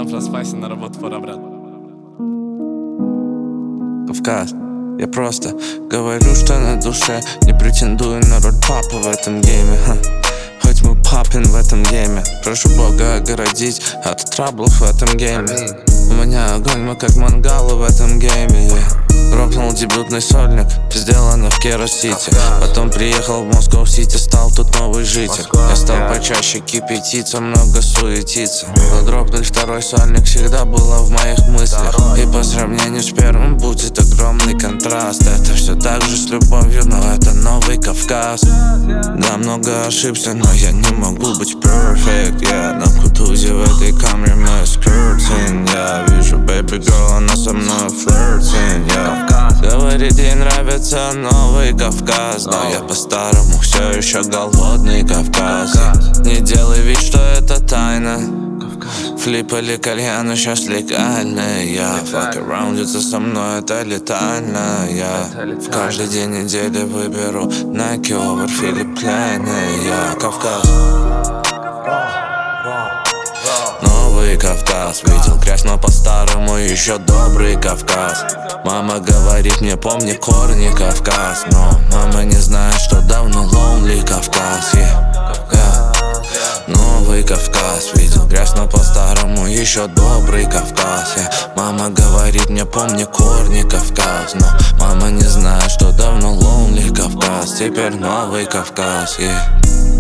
Да, проспайся, на работу пора, брат. Кавказ. Я просто говорю, что на душе. Не претендую на роль папы в этом гейме, Хоть мы папин в этом гейме. Прошу Бога огородить от траблов в этом гейме. У меня огонь, мы как мангалы в этом гейме, Дропнул дебютный сольник, сделано в Керос-Сити. Потом приехал в Москва-Сити, стал тут новый житель. Я стал почаще кипятиться, много суетиться. Но дропнуть второй сольник всегда было в моих мыслях. И по сравнению с первым будет огромный контраст. Это все так же с любовью, но это новый Кавказ. Да, много ошибся, но я не могу быть perfect, На кутузе в этой камере мы скрутим, Вижу baby girl, она со мной флиртинг, Говорит, ей нравится новый Кавказ, но я по-старому все еще голодный Кавказ. Не делай вид, что это тайна. Флип или кальян сейчас легальные, Fuck around, это со мной, это летально, Каждый день недели выберу Nike over Philip Plain, Кавказ. Новый Кавказ, видел грязь, но по-старому еще добрый Кавказ. Мама говорит мне, помни корни Кавказ, но мама не знает, что давно lonely Кавказ, Новый Кавказ, видел грязь, но по-старому еще добрый Кавказ, Мама говорит мне, помни корни Кавказ, но мама не знает, что давно lonely Кавказ. Теперь новый Кавказ,